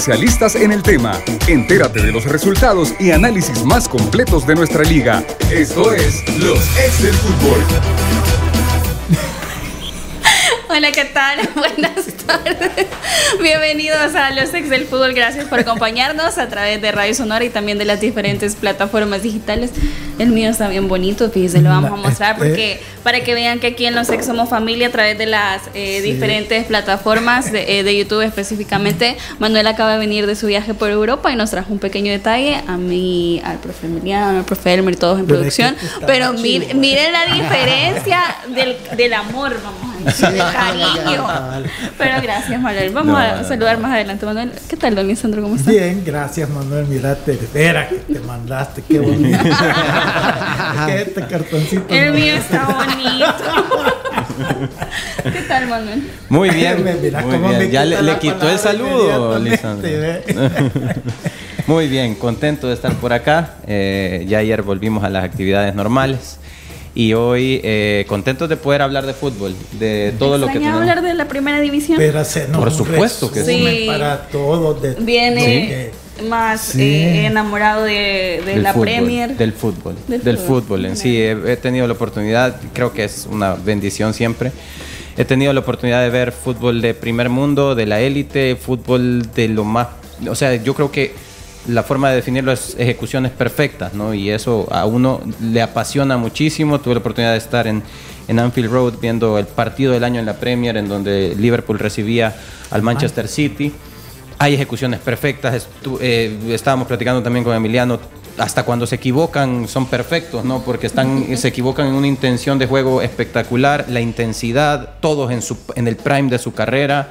especialistas en el tema. Entérate de los resultados y análisis más completos de nuestra liga. Esto es Los Ex del Fútbol. Hola, ¿qué tal? Buenas tardes. Bienvenidos a Los Ex del Fútbol. Gracias por acompañarnos a través de Radio Sonora y también de las diferentes plataformas digitales. El mío está bien bonito, fíjense, lo vamos a mostrar porque para que vean que aquí en Los Ex somos familia a través de las diferentes plataformas de YouTube específicamente. Manuel acaba de venir de su viaje por Europa y nos trajo un pequeño detalle a mí, al profe Emiliano, al profe Elmer, todos en producción. Pero miren la diferencia del amor, vamos a decir, del cariño. Pero gracias, Manuel. Vamos a saludar más adelante, Manuel. ¿Qué tal, don Lisandro? ¿Cómo está? Bien, gracias, Manuel. Mirate, vera que te mandaste, qué bonito. Que este cartoncito. El mío está bonito. ¿Qué tal, Manuel? Muy bien. Muy bien. Ya le quitó el saludo, Lisandro. Muy bien, contento de estar por acá. Ya ayer volvimos a las actividades normales. Y hoy contentos de poder hablar de fútbol, de todo lo que tenemos. hablar de la primera división? Por supuesto que sí. Para todos. Viene más enamorado de la fútbol, Premier. Del fútbol en sí. He tenido la oportunidad, creo que es una bendición siempre. He tenido la oportunidad de ver fútbol de primer mundo, de la élite, fútbol de lo más... O sea, yo creo que la forma de definirlo es ejecuciones perfectas, ¿no? Y eso a uno le apasiona muchísimo. Tuve la oportunidad de estar en Anfield Road viendo el partido del año en la Premier, en donde Liverpool recibía al Manchester City. Hay ejecuciones perfectas. Estábamos platicando también con Emiliano. Hasta cuando se equivocan son perfectos, ¿no? Porque se equivocan en una intención de juego espectacular, la intensidad, todos en el prime de su carrera.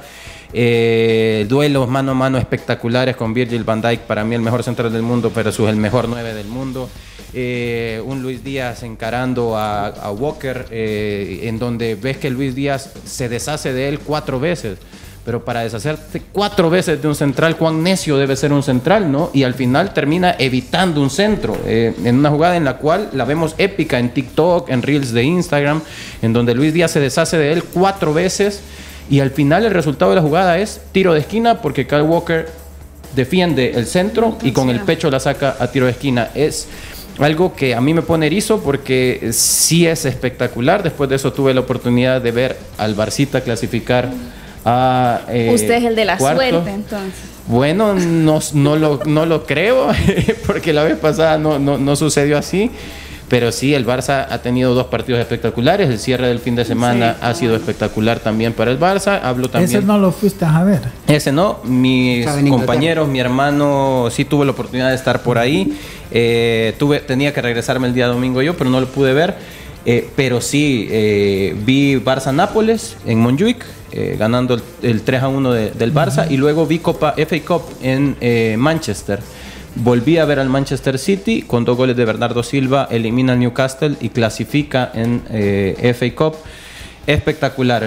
Duelos mano a mano espectaculares con Virgil van Dijk, para mí el mejor central del mundo, pero es el mejor 9 del mundo. Un Luis Díaz encarando a Walker, en donde ves que Luis Díaz se deshace de él 4 veces. Pero para deshacerte 4 veces de un central, cuán necio debe ser un central, ¿no? Y al final termina evitando un centro, en una jugada en la cual la vemos épica en TikTok, en Reels de Instagram, en donde Luis Díaz se deshace de él 4 veces. Y al final el resultado de la jugada es tiro de esquina porque Kyle Walker defiende el centro y con el pecho la saca a tiro de esquina. Es algo que a mí me pone erizo porque sí es espectacular. Después de eso tuve la oportunidad de ver al Barcita clasificar a usted es el de la cuarto. Suerte, entonces. Bueno, no lo creo porque la vez pasada no sucedió así. Pero sí, el Barça ha tenido 2 partidos espectaculares. El cierre del fin de semana ha sido espectacular también para el Barça. Hablo también... ¿Ese no lo fuiste a ver? Ese no. Mis compañeros, mi hermano, sí tuvo la oportunidad de estar por ahí. Tenía que regresarme el día domingo yo, pero no lo pude ver. Pero sí, vi Barça-Nápoles en Montjuic, ganando el 3-1 del Barça. Y luego vi FA Cup en Manchester. Volví a ver al Manchester City con 2 goles de Bernardo Silva, elimina al Newcastle y clasifica en FA Cup. Espectacular.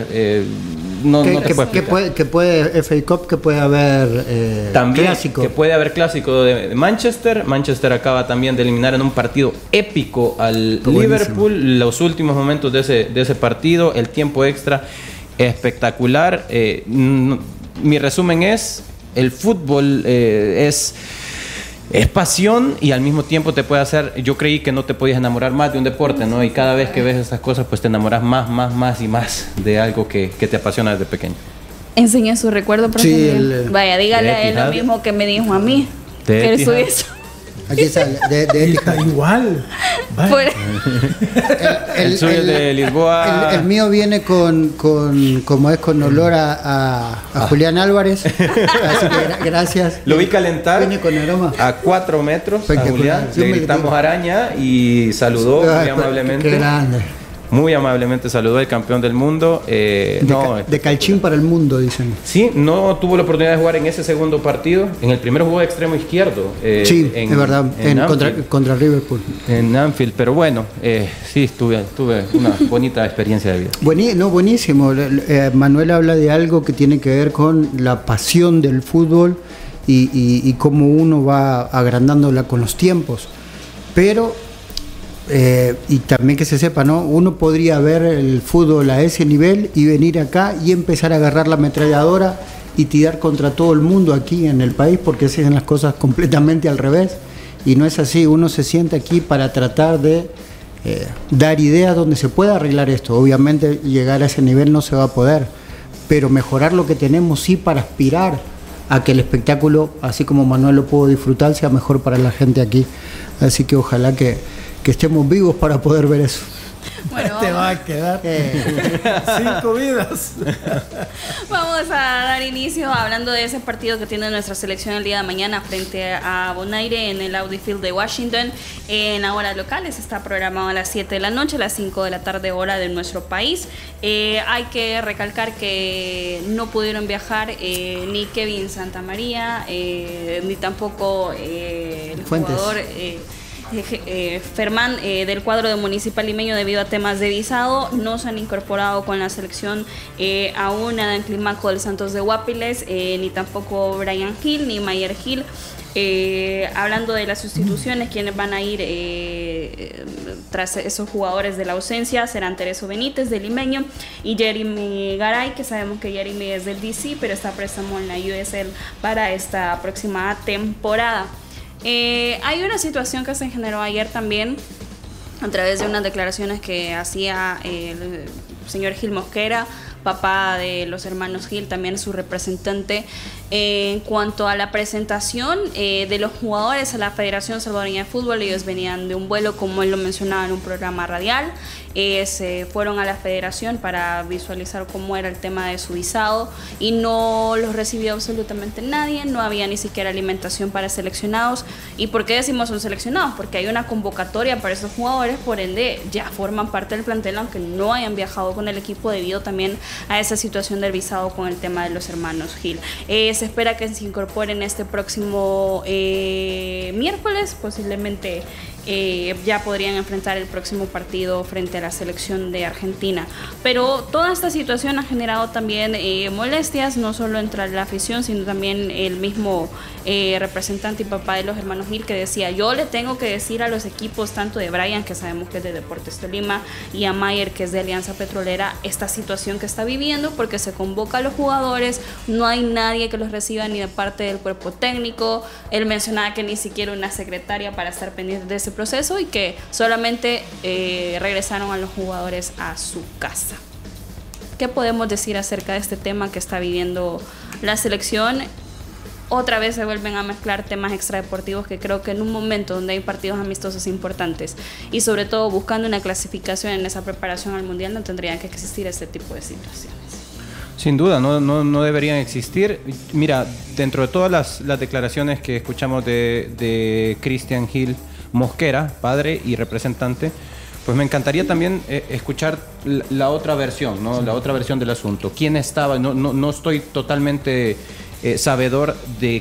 ¿Qué puede FA Cup? ¿Que puede haber también clásico? Que puede haber clásico de Manchester. Manchester acaba también de eliminar en un partido épico al Liverpool. Los últimos momentos de ese partido, el tiempo extra, espectacular. Mi resumen es, el fútbol es pasión y al mismo tiempo te puede hacer... Yo creí que no te podías enamorar más de un deporte, ¿no? Y cada vez que ves estas cosas, pues te enamoras más y más de algo que te apasiona desde pequeño. Enseña su recuerdo, profe. Vaya, dígale a él lo mismo que me dijo a mí. Que él subió eso. Aquí sale, de está igual. El suyo de Lisboa. El mío viene con olor a Julián Álvarez. Así que gracias. Lo vi calentar. Viene con aroma. A 4 metros a Julián. Le gritamos araña y saludó muy amablemente. Qué grande. Muy amablemente saludó al campeón del mundo. De Calchín para el mundo, dicen. Sí, no tuvo la oportunidad de jugar en ese segundo partido. En el primero jugó de extremo izquierdo. Sí, es verdad, contra Liverpool. En Anfield, pero bueno, sí, tuve una bonita experiencia de vida. Buenísimo. Manuel habla de algo que tiene que ver con la pasión del fútbol y cómo uno va agrandándola con los tiempos. Pero... y también que se sepa, ¿no? Uno podría ver el fútbol a ese nivel y venir acá y empezar a agarrar la ametralladora y tirar contra todo el mundo aquí en el país, porque se hacen las cosas completamente al revés, y no es así. Uno se siente aquí para tratar de dar ideas donde se pueda arreglar esto. Obviamente llegar a ese nivel no se va a poder, pero mejorar lo que tenemos sí, para aspirar a que el espectáculo, así como Manuel lo pudo disfrutar, sea mejor para la gente aquí. Así que ojalá que estemos vivos para poder ver eso. Bueno, te va a quedar 5 vidas. Vamos a dar inicio hablando de ese partido que tiene nuestra selección el día de mañana frente a Bonaire en el Audi Field de Washington. En la hora local está programado a las 7 de la noche, a las 5 de la tarde hora de nuestro país. Hay que recalcar que no pudieron viajar ni Kevin Santamaría, ni tampoco el Fuentes. jugador Fermán del cuadro de Municipal Limeño, debido a temas de visado. No se han incorporado con la selección aún Adán Climaco del Santos de Guapiles, ni tampoco Brian Hill ni Mayer Hill. Hablando de las sustituciones, quienes van a ir tras esos jugadores de la ausencia serán Tereso Benítez del Limeño y Jeremy Garay, que sabemos que Jeremy es del DC, pero está préstamo en la USL para esta próxima temporada. Hay una situación que se generó ayer también a través de unas declaraciones que hacía el señor Gil Mosquera, papá de los hermanos Gil, también su representante, en cuanto a la presentación de los jugadores a la Federación Salvadoreña de Fútbol. Ellos venían de un vuelo, como él lo mencionaba en un programa radial, se fueron a la federación para visualizar cómo era el tema de su visado y no los recibió absolutamente nadie, no había ni siquiera alimentación para seleccionados. ¿Y por qué decimos son seleccionados? Porque hay una convocatoria para esos jugadores, por ende ya forman parte del plantel, aunque no hayan viajado con el equipo debido también a esa situación del visado con el tema de los hermanos Gil. Se espera que se incorporen este próximo miércoles, posiblemente ya podrían enfrentar el próximo partido frente a la selección de Argentina. Pero toda esta situación ha generado también molestias, no solo entre la afición, sino también el mismo representante y papá de los hermanos Gil, que decía: yo le tengo que decir a los equipos, tanto de Brian, que sabemos que es de Deportes Tolima, y a Mayer, que es de Alianza Petrolera, esta situación que está viviendo, porque se convoca a los jugadores, no hay nadie que los reciba ni de parte del cuerpo técnico. Él mencionaba que ni siquiera una secretaria para estar pendiente de ese proceso y que solamente regresaron a los jugadores a su casa. ¿Qué podemos decir acerca de este tema que está viviendo la selección? Otra vez se vuelven a mezclar temas extradeportivos, que creo que en un momento donde hay partidos amistosos importantes y sobre todo buscando una clasificación en esa preparación al Mundial, no tendrían que existir este tipo de situaciones. Sin duda, no deberían existir. Mira, dentro de todas las declaraciones que escuchamos de Cristian Gil Mosquera, padre y representante, pues me encantaría también escuchar la otra versión, ¿no? La otra versión del asunto. ¿Quién estaba? No estoy totalmente sabedor de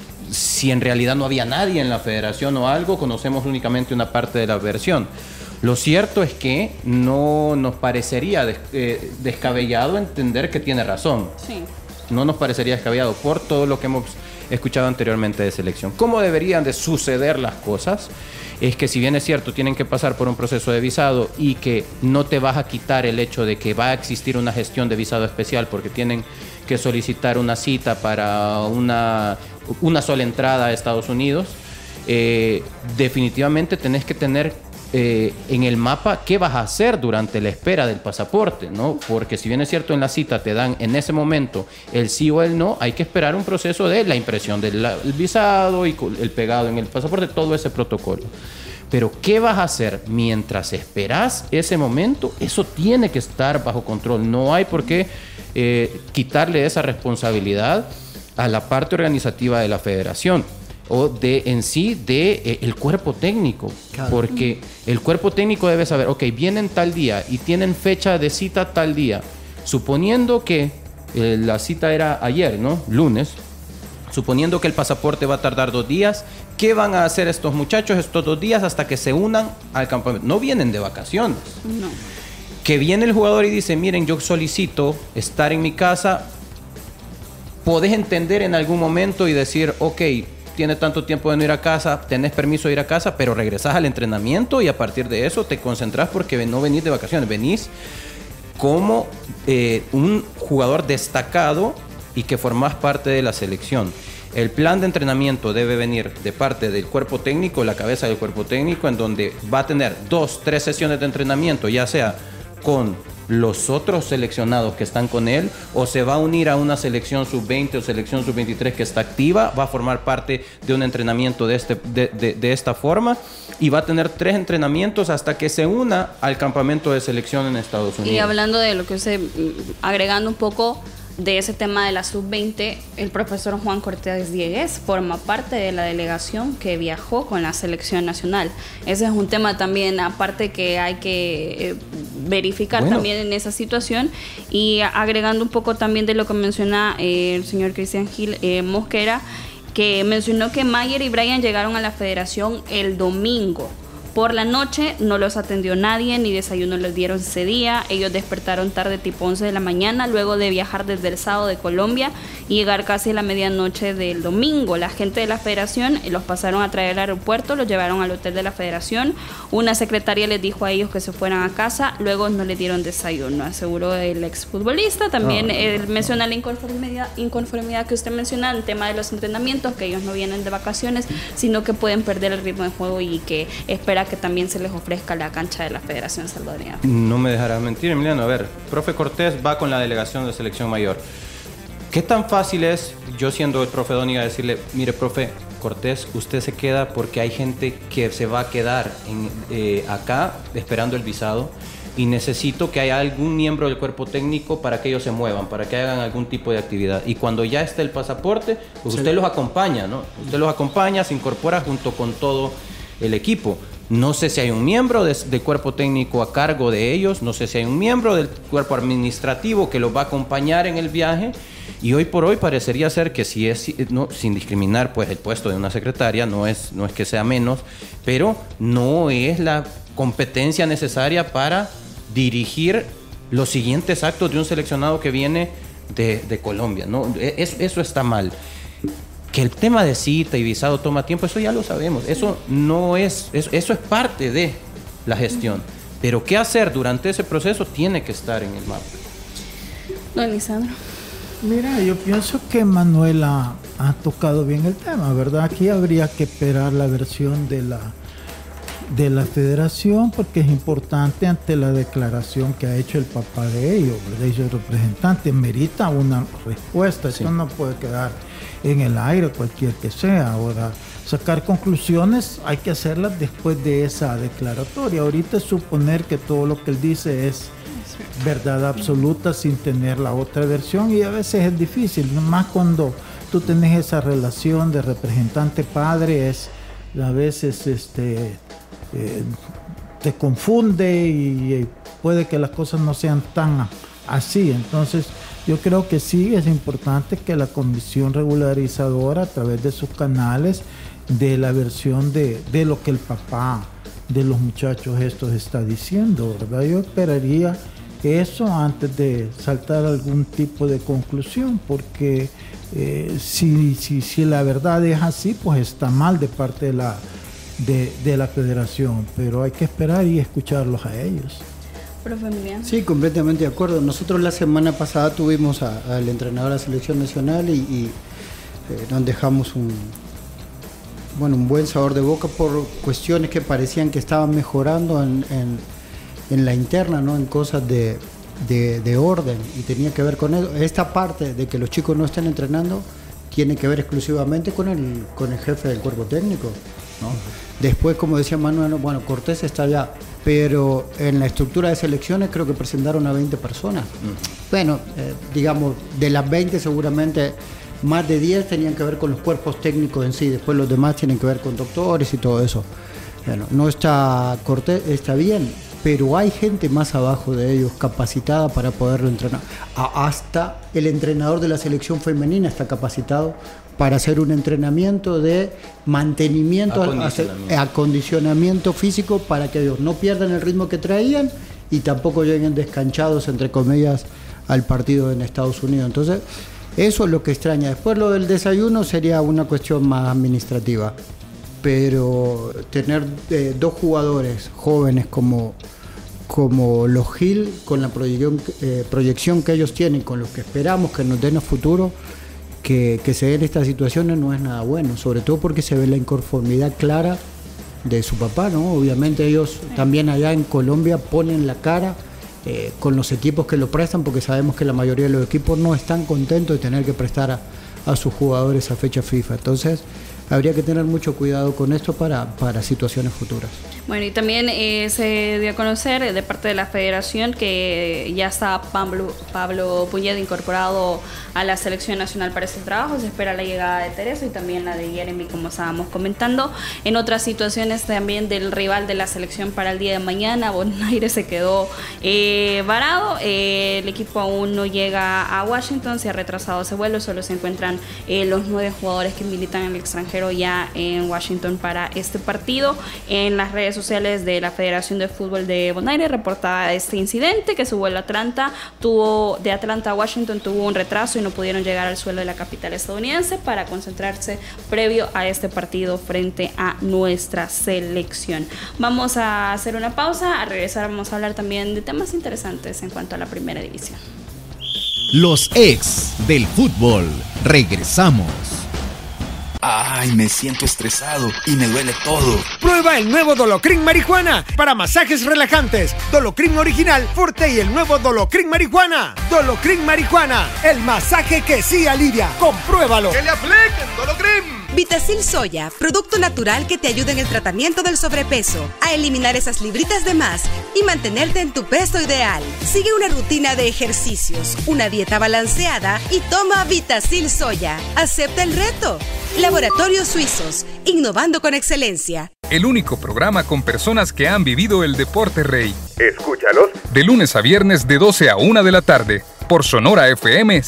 si en realidad no había nadie en la federación o algo. Conocemos únicamente una parte de la versión. Lo cierto es que no nos parecería descabellado entender que tiene razón. Sí. No nos parecería descabellado por todo lo que hemos escuchado anteriormente de selección. ¿Cómo deberían de suceder las cosas? Es que, si bien es cierto, tienen que pasar por un proceso de visado y que no te vas a quitar el hecho de que va a existir una gestión de visado especial, porque tienen que solicitar una cita para una sola entrada a Estados Unidos, definitivamente tenés que tener en el mapa qué vas a hacer durante la espera del pasaporte, ¿no? Porque si bien es cierto, en la cita te dan en ese momento el sí o el no, hay que esperar un proceso de la impresión del visado y el pegado en el pasaporte, todo ese protocolo. Pero ¿qué vas a hacer mientras esperas ese momento? Eso tiene que estar bajo control. No hay por qué quitarle esa responsabilidad a la parte organizativa de la federación o el cuerpo técnico. Claro. Porque el cuerpo técnico debe saber, ok, vienen tal día y tienen fecha de cita tal día. Suponiendo que la cita era ayer, ¿no? Lunes. Suponiendo que el pasaporte va a tardar 2 días, ¿qué van a hacer estos muchachos estos 2 días hasta que se unan al campamento? No vienen de vacaciones. No. Que viene el jugador y dice: miren, yo solicito estar en mi casa. Podés entender en algún momento y decir: ok, tiene tanto tiempo de no ir a casa, tenés permiso de ir a casa, pero regresás al entrenamiento y a partir de eso te concentrás, porque no venís de vacaciones, venís como un jugador destacado y que formás parte de la selección. El plan de entrenamiento debe venir de parte del cuerpo técnico, la cabeza del cuerpo técnico, en donde va a tener 2, 3 sesiones de entrenamiento, ya sea con los otros seleccionados que están con él, o se va a unir a una selección sub-20 o selección sub-23 que está activa, va a formar parte de un entrenamiento de esta forma, y va a tener 3 entrenamientos hasta que se una al campamento de selección en Estados Unidos. Y hablando de lo que usted, agregando un poco de ese tema de la sub-20, el profesor Juan Cortés Diegues forma parte de la delegación que viajó con la selección nacional. Ese es un tema también aparte que hay que verificar también en esa situación. Y agregando un poco también de lo que menciona el señor Cristian Gil Mosquera, que mencionó que Mayer y Brian llegaron a la federación el domingo. Por la noche no los atendió nadie, ni desayuno les dieron ese día. Ellos despertaron tarde, tipo 11 de la mañana, luego de viajar desde el sábado de Colombia y llegar casi a la medianoche del domingo. La gente de la federación los pasaron a traer al aeropuerto, los llevaron al hotel de la federación. Una secretaria les dijo a ellos que se fueran a casa, luego no les dieron desayuno, aseguró el exfutbolista. También menciona la inconformidad que usted menciona, el tema de los entrenamientos, que ellos no vienen de vacaciones, sino que pueden perder el ritmo de juego y que espera que también se les ofrezca la cancha de la Federación Salvadoreña. No me dejarás mentir, Emiliano. A ver, profe Cortés va con la delegación de selección mayor. ¿Qué tan fácil es, yo siendo el profe Dóniga, decirle, mire, profe Cortés, usted se queda porque hay gente que se va a quedar acá esperando el visado y necesito que haya algún miembro del cuerpo técnico para que ellos se muevan, para que hagan algún tipo de actividad? Y cuando ya esté el pasaporte, pues usted los acompaña, ¿no? Usted los acompaña, se incorpora junto con todo el equipo. No sé si hay un miembro del cuerpo técnico a cargo de ellos, no sé si hay un miembro del cuerpo administrativo que los va a acompañar en el viaje, y hoy por hoy parecería ser que si es, no, sin discriminar, pues el puesto de una secretaria no es que sea menos, pero no es la competencia necesaria para dirigir los siguientes actos de un seleccionado que viene de Colombia, ¿no? Eso está mal. Que el tema de cita y visado toma tiempo, eso ya lo sabemos. Eso es parte de la gestión. Pero qué hacer durante ese proceso tiene que estar en el mapa. Don Lisandro. Mira, yo pienso que Manuela ha tocado bien el tema, ¿verdad? Aquí habría que esperar la versión de la federación, porque es importante ante la declaración que ha hecho el papá de ellos, ¿verdad? Y su representante merita una respuesta. Sí. Esto no puede quedar en el aire, cualquier que sea. Ahora, sacar conclusiones hay que hacerlas después de esa declaratoria. Ahorita suponer que todo lo que él dice es verdad absoluta sin tener la otra versión, y a veces es difícil, más cuando tú tenés esa relación de representante-padre, a veces te confunde y puede que las cosas no sean tan así. Entonces yo creo que sí es importante que la comisión regularizadora, a través de sus canales, dé la versión de lo que el papá de los muchachos estos está diciendo, ¿verdad? Yo esperaría eso antes de saltar algún tipo de conclusión, porque si la verdad es así, pues está mal de parte de la federación, pero hay que esperar y escucharlos a ellos. Sí, completamente de acuerdo. Nosotros la semana pasada tuvimos al entrenador de la selección nacional y nos dejamos un buen sabor de boca por cuestiones que parecían que estaban mejorando en la interna, ¿no? En cosas de orden, y tenía que ver con eso. Esta parte de que los chicos no estén entrenando tiene que ver exclusivamente con el jefe del cuerpo técnico, ¿no? Después, como decía Manuel, bueno, Cortés está allá, pero en la estructura de selecciones creo que presentaron a 20 personas. Bueno, digamos, de las 20 seguramente más de 10 tenían que ver con los cuerpos técnicos en sí, después los demás tienen que ver con doctores y todo eso. Bueno, no está Cortés, está bien, pero hay gente más abajo de ellos capacitada para poderlo entrenar. Hasta el entrenador de la selección femenina está capacitado para hacer un entrenamiento de mantenimiento, acondicionamiento físico, para que ellos no pierdan el ritmo que traían y tampoco lleguen descanchados, entre comillas, al partido en Estados Unidos. Entonces, eso es lo que extraña. Después lo del desayuno sería una cuestión más administrativa, pero tener 2 jugadores jóvenes como como los Gil, con la proyección que ellos tienen, con los que esperamos que nos den a futuro, que se den estas situaciones no es nada bueno, sobre todo porque se ve la inconformidad clara de su papá, ¿no? Obviamente ellos también allá en Colombia ponen la cara con los equipos que lo prestan, porque sabemos que la mayoría de los equipos no están contentos de tener que prestar a sus jugadores a fecha FIFA. Entonces habría que tener mucho cuidado con esto para situaciones futuras. Bueno, y también se dio a conocer de parte de la federación que ya está Pablo Puñeda incorporado a la selección nacional para este trabajo. Se espera la llegada de Teresa y también la de Jeremy, como estábamos comentando. En otras situaciones también del rival de la selección para el día de mañana, Bonaire se quedó varado. El equipo aún no llega a Washington, se ha retrasado ese vuelo, solo se encuentran los 9 jugadores que militan en el extranjero ya en Washington para este partido. En las redes sociales de la Federación de Fútbol de Bonaire reportaba este incidente, que su vuelo de Atlanta a Washington tuvo un retraso y no pudieron llegar al suelo de la capital estadounidense para concentrarse previo a este partido frente a nuestra selección. Vamos a hacer una pausa, a regresar vamos a hablar también de temas interesantes en cuanto a la primera división. Los ex del fútbol. Regresamos. Ay, me siento estresado y me duele todo. Prueba el nuevo Dolocrin Marihuana para masajes relajantes. Dolocrin original, fuerte y el nuevo Dolocrin Marihuana. Dolocrin Marihuana, el masaje que sí alivia. Compruébalo. ¡Que le apliquen Dolocrin! Vitacil Soya, producto natural que te ayuda en el tratamiento del sobrepeso, a eliminar esas libritas de más y mantenerte en tu peso ideal. Sigue una rutina de ejercicios, una dieta balanceada y toma Vitacil Soya. Acepta el reto. Laboratorios Suizos, innovando con excelencia. El único programa con personas que han vivido el deporte rey. Escúchalos de lunes a viernes de 12 a 1 de la tarde por Sonora FM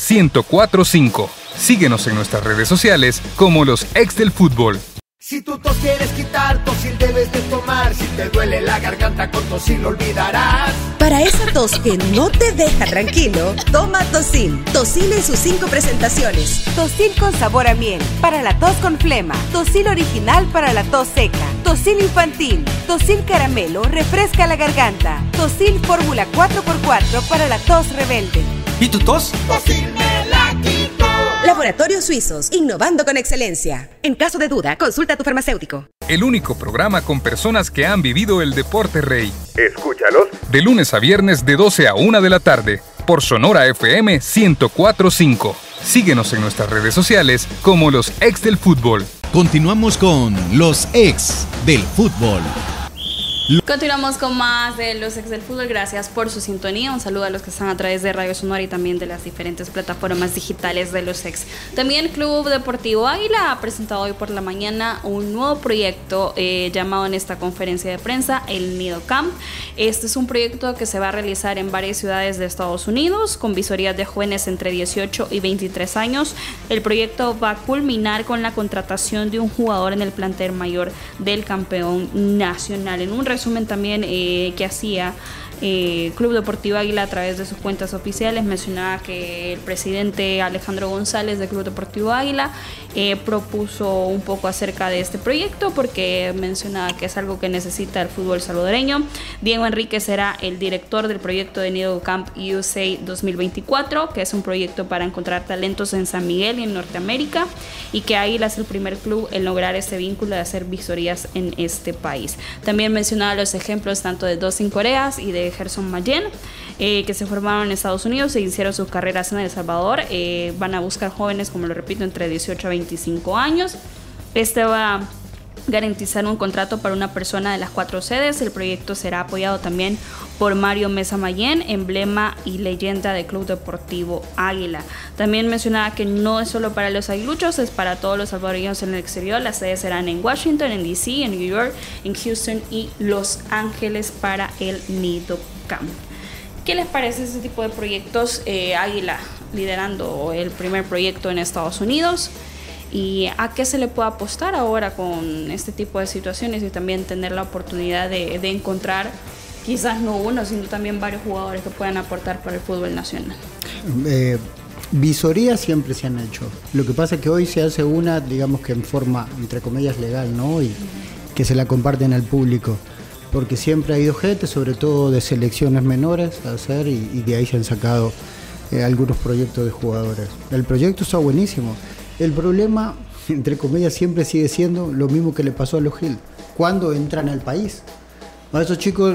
104.5. Síguenos en nuestras redes sociales como los ex del fútbol. Si tu tos quieres quitar, Tosil debes de tomar. Si te duele la garganta, con Tosil lo olvidarás. Para esa tos que no te deja tranquilo, toma Tosil. Tosil en sus 5 presentaciones. Tosil con sabor a miel, para la tos con flema. Tosil original para la tos seca. Tosil infantil. Tosil caramelo, refresca la garganta. Tosil fórmula 4x4 para la tos rebelde. ¿Y tu tos? Tosil me la quito. Laboratorios Suizos, innovando con excelencia. En caso de duda, consulta a tu farmacéutico. El único programa con personas que han vivido el deporte rey. Escúchalos de lunes a viernes de 12 a 1 de la tarde por Sonora FM 104.5. Síguenos en nuestras redes sociales como los ex del fútbol. Continuamos con los ex del fútbol. Continuamos con más de los ex del fútbol. Gracias por su sintonía. Un saludo a los que están a través de Radio Sonora y también de las diferentes plataformas digitales de los ex. También Club Deportivo Águila ha presentado hoy por la mañana un nuevo proyecto llamado en esta conferencia de prensa el Nido Camp. Este es un proyecto que se va a realizar en varias ciudades de Estados Unidos con visorías de jóvenes entre 18 y 23 años. El proyecto va a culminar con la contratación de un jugador en el plantel mayor del campeón nacional. En un resumen también que hacía Club Deportivo Águila a través de sus cuentas oficiales, mencionaba que el presidente Alejandro González de Club Deportivo Águila propuso un poco acerca de este proyecto porque mencionaba que es algo que necesita el fútbol salvadoreño. Diego Enrique será el director del proyecto de Nido Camp USA 2024, que es un proyecto para encontrar talentos en San Miguel y en Norteamérica, y que Águila es el primer club en lograr este vínculo de hacer visorías en este país. También mencionaba los ejemplos tanto de Dustin Coreas y de Gerson Mayen, que se formaron en Estados Unidos e hicieron sus carreras en El Salvador. Van a buscar jóvenes, como lo repito, entre 18 a 25 años. Este va a garantizar un contrato para una persona de las 4 sedes. El proyecto será apoyado también por Mario Mesa Mayen, emblema y leyenda del Club Deportivo Águila. También mencionaba que no es solo para los aguiluchos, es para todos los salvadoreños en el exterior. Las sedes serán en Washington, en DC, en New York, en Houston y Los Ángeles para el Nido Camp. ¿Qué les parece ese tipo de proyectos? Águila liderando el primer proyecto en Estados Unidos. ¿Y a qué se le puede apostar ahora con este tipo de situaciones y también tener la oportunidad de encontrar quizás no uno, sino también varios jugadores que puedan aportar para el fútbol nacional? Visorías siempre se han hecho. Lo que pasa es que hoy se hace una, digamos que en forma, entre comillas, legal, ¿no? Y que se la comparten al público. porque siempre ha ido gente, sobre todo de selecciones menores, a hacer, y de ahí se han sacado algunos proyectos de jugadores. El proyecto está buenísimo. El problema, entre comillas, siempre sigue siendo lo mismo que le pasó a los Gil. ¿Cuándo entran al país? A esos chicos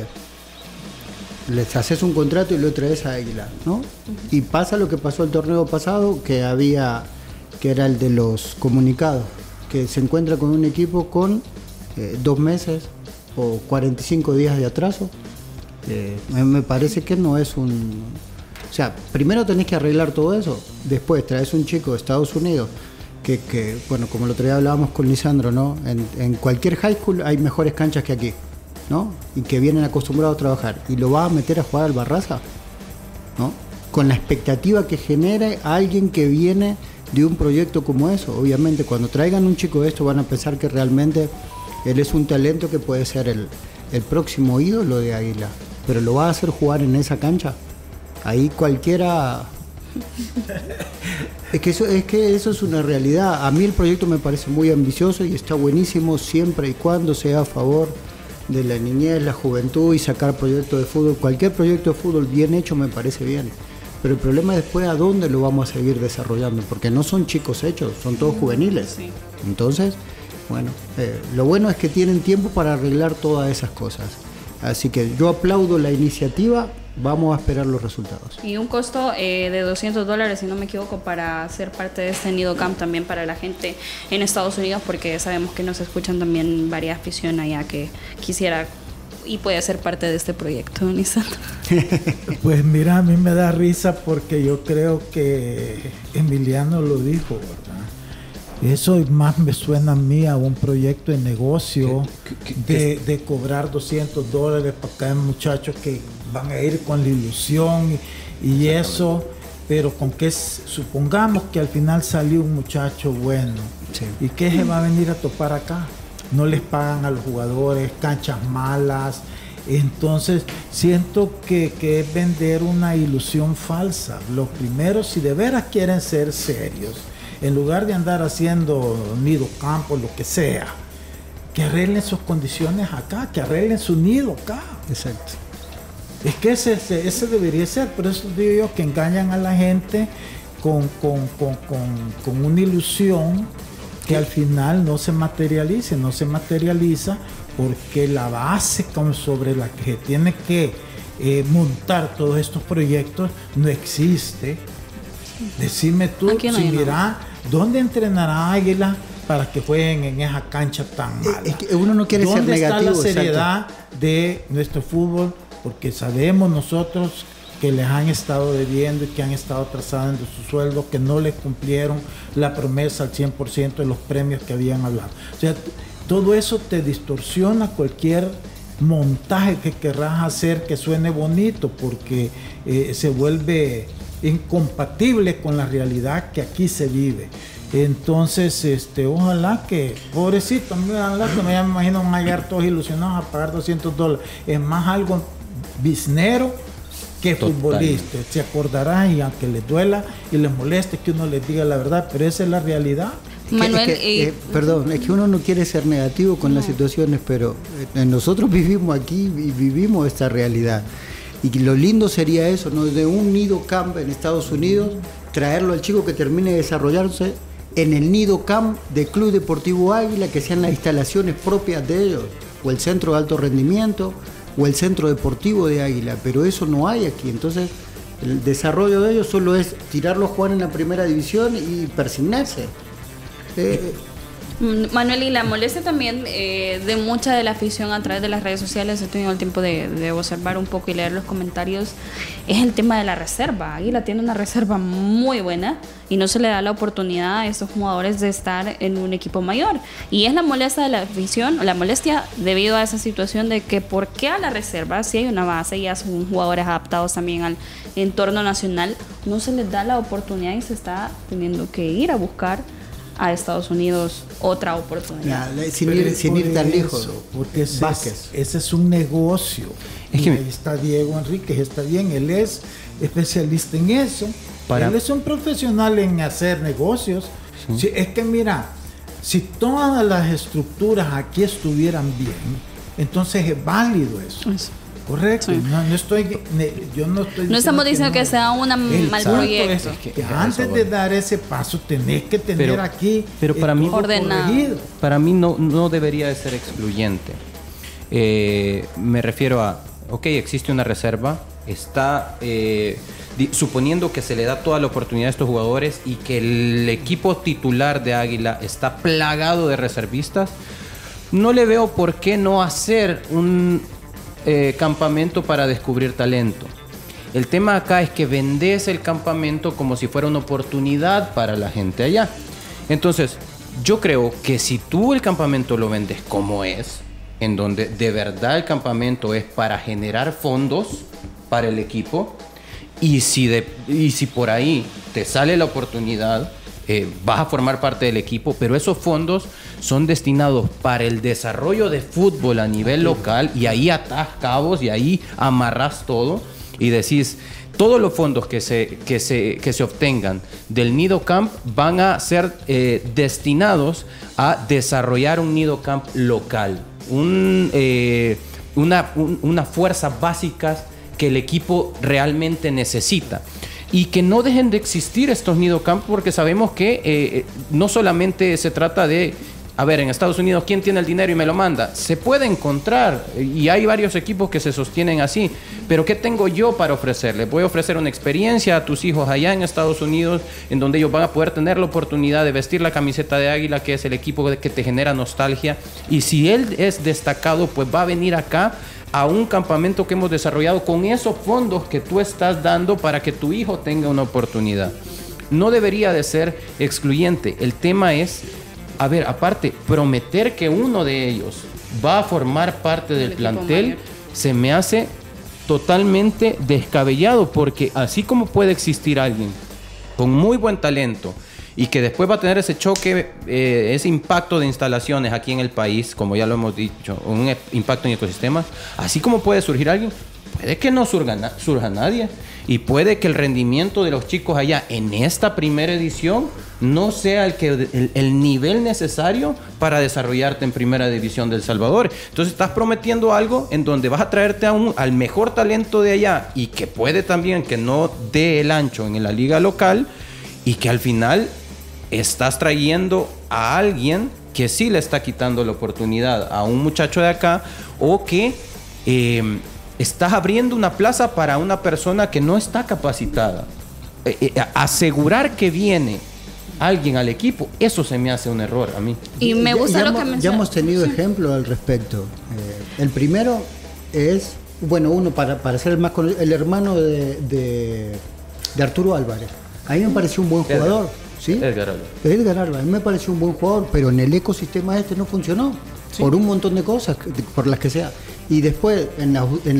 les haces un contrato y lo traes a Águila, ¿no? Y pasa lo que pasó el torneo pasado, que era el de los comunicados, que se encuentra con un equipo con 2 meses o 45 días de atraso. Me parece que no es un... O sea, primero tenés que arreglar todo eso, después traes un chico de Estados Unidos que bueno, como el otro día hablábamos con Lisandro, ¿no? En cualquier high school hay mejores canchas que aquí, ¿no? Y que vienen acostumbrados a trabajar, y lo vas a meter a jugar al Barraza, ¿no? Con la expectativa que genere a alguien que viene de un proyecto como eso. Obviamente cuando traigan un chico de esto van a pensar que realmente él es un talento que puede ser el próximo ídolo de Águila, pero lo va a hacer jugar en esa cancha. Ahí cualquiera... Es que eso es una realidad. A mí el proyecto me parece muy ambicioso y está buenísimo siempre y cuando sea a favor de la niñez, la juventud, y sacar proyectos de fútbol. Cualquier proyecto de fútbol bien hecho me parece bien. Pero el problema es después a dónde lo vamos a seguir desarrollando, porque no son chicos hechos, son todos juveniles. Sí. Entonces, bueno, lo bueno es que tienen tiempo para arreglar todas esas cosas. Así que yo aplaudo la iniciativa, vamos a esperar los resultados. Y un costo de $200, si no me equivoco, para ser parte de este Nido Camp también para la gente en Estados Unidos, porque sabemos que nos escuchan también varias afición allá que quisiera y puede ser parte de este proyecto, Lisandro. Pues mira, a mí me da risa porque yo creo que Emiliano lo dijo, ¿verdad? Eso más me suena a mí a un proyecto de negocio de cobrar $200 para cada muchacho que van a ir con la ilusión y eso, pero con que supongamos que al final salió un muchacho bueno, sí. ¿Y qué se va a venir a topar acá? No les pagan a los jugadores, canchas malas. Entonces siento que es vender una ilusión falsa. Lo primero, si de veras quieren ser serios, en lugar de andar haciendo nido campo, lo que sea, que arreglen sus condiciones acá, que arreglen su nido acá. Exacto. Es que ese debería ser. Por eso digo yo que engañan a la gente con una ilusión que al final no se materializa porque la base sobre la que se tiene que montar todos estos proyectos no existe. Decime tú, si mira, ¿dónde entrenará Águila para que jueguen en esa cancha tan mala? Es que uno no quiere ser negativo. ¿Dónde está la seriedad de nuestro fútbol? Porque sabemos nosotros que les han estado debiendo y que han estado atrasando sus sueldos, que no les cumplieron la promesa al 100% de los premios que habían hablado. O sea, todo eso te distorsiona cualquier montaje que querrás hacer que suene bonito, porque se vuelve incompatible con la realidad que aquí se vive. Entonces, ojalá que, pobrecito, ojalá que me imagino van a llegar todos ilusionados a pagar $200. Es más algo biznero que futbolista. Se acordarán, y aunque les duela y les moleste que uno les diga la verdad, pero esa es la realidad. Manuel, perdón, es que uno no quiere ser negativo con las situaciones, pero nosotros vivimos aquí y vivimos esta realidad. Y lo lindo sería eso, ¿no? De un nido camp en Estados Unidos, traerlo al chico que termine de desarrollarse en el nido camp del Club Deportivo Águila, que sean las instalaciones propias de ellos, o el centro de alto rendimiento, o el centro deportivo de Águila, pero eso no hay aquí. Entonces el desarrollo de ellos solo es tirarlos a jugar en la primera división y persignarse. Manuel, y la molestia también de mucha de la afición a través de las redes sociales, he tenido el tiempo de observar un poco y leer los comentarios, es el tema de la reserva. Águila tiene una reserva muy buena y no se le da la oportunidad a estos jugadores de estar en un equipo mayor, y es la molestia de la afición, la molestia debido a esa situación de que por qué a la reserva, si hay una base y ya son jugadores adaptados también al entorno nacional, no se les da la oportunidad y se está teniendo que ir a buscar a Estados Unidos otra oportunidad. Sin ir tan lejos. Porque ese es un negocio. Y ahí está Diego Enríquez, está bien, él es especialista en eso. Él es un profesional en hacer negocios. Sí. Es que mira, si todas las estructuras aquí estuvieran bien, Entonces es válido eso. Correcto. Sí. Yo no estoy No estamos diciendo que sea un mal proyecto. Que antes de dar ese paso tenés que tener aquí pero para mí ordenado. Para mí no debería de ser excluyente. Me refiero a, ok, existe una reserva, está suponiendo que se le da toda la oportunidad a estos jugadores y que el equipo titular de Águila está plagado de reservistas, no le veo por qué no hacer un campamento para descubrir talento. El tema acá es que vendes el campamento como si fuera una oportunidad para la gente allá. Entonces, yo creo que si tú el campamento lo vendes como es, en donde de verdad el campamento es para generar fondos para el equipo, y si por ahí te sale la oportunidad, vas a formar parte del equipo, pero esos fondos son destinados para el desarrollo de fútbol a nivel local, y ahí atás cabos y ahí amarras todo y decís, todos los fondos que se obtengan del Nido Camp van a ser destinados a desarrollar un Nido Camp local, una fuerza básicas que el equipo realmente necesita. Y que no dejen de existir estos Nido Camp, porque sabemos que no solamente se trata de, a ver, en Estados Unidos, ¿quién tiene el dinero y me lo manda? Se puede encontrar, y hay varios equipos que se sostienen así, pero ¿qué tengo yo para ofrecerles? Voy a ofrecer una experiencia a tus hijos allá en Estados Unidos, en donde ellos van a poder tener la oportunidad de vestir la camiseta de Águila, que es el equipo que te genera nostalgia, y si él es destacado, pues va a venir acá a un campamento que hemos desarrollado con esos fondos que tú estás dando para que tu hijo tenga una oportunidad. No debería de ser excluyente. El tema es, a ver, aparte, prometer que uno de ellos va a formar parte del plantel se me hace totalmente descabellado, porque así como puede existir alguien con muy buen talento y que después va a tener ese choque, ese impacto de instalaciones aquí en el país, como ya lo hemos dicho, un impacto en ecosistemas, así como puede surgir alguien, puede que no surja nadie, y puede que el rendimiento de los chicos allá en esta primera edición no sea el nivel necesario para desarrollarte en primera división de El Salvador. Entonces estás prometiendo algo en donde vas a traerte al mejor talento de allá, y que puede también que no dé el ancho en la liga local, y que al final estás trayendo a alguien que sí le está quitando la oportunidad a un muchacho de acá, o que estás abriendo una plaza para una persona que no está capacitada. Asegurar que viene alguien al equipo, eso se me hace un error a mí. Y me gusta lo que mencionas. Ya hemos tenido ejemplos al respecto. El primero es, bueno, uno para ser el más conocido, el hermano de Arturo Álvarez. A mí me pareció un buen jugador. ¿Sí? Edgar Álvarez. A mí me pareció un buen jugador, pero en el ecosistema no funcionó. Sí. Por un montón de cosas, por las que sea. Y después, en